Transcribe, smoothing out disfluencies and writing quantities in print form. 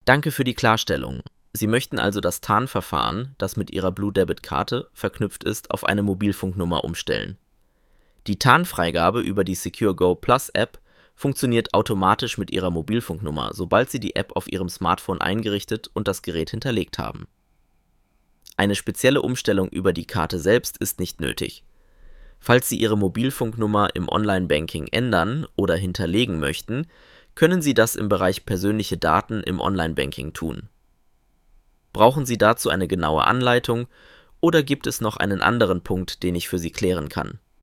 Danke für die Klarstellung. Sie möchten also das Tarnverfahren, das mit Ihrer Blue Debit Karte verknüpft ist, auf eine Mobilfunknummer umstellen. Die Tarnfreigabe über die SecureGo Plus App funktioniert automatisch mit Ihrer Mobilfunknummer, sobald Sie die App auf Ihrem Smartphone eingerichtet und das Gerät hinterlegt haben. Eine spezielle Umstellung über die Karte selbst ist nicht nötig. Falls Sie Ihre Mobilfunknummer im Online-Banking ändern oder hinterlegen möchten, können Sie das im Bereich Persönliche Daten im Online-Banking tun. Brauchen Sie dazu eine genaue Anleitung oder gibt es noch einen anderen Punkt, den ich für Sie klären kann?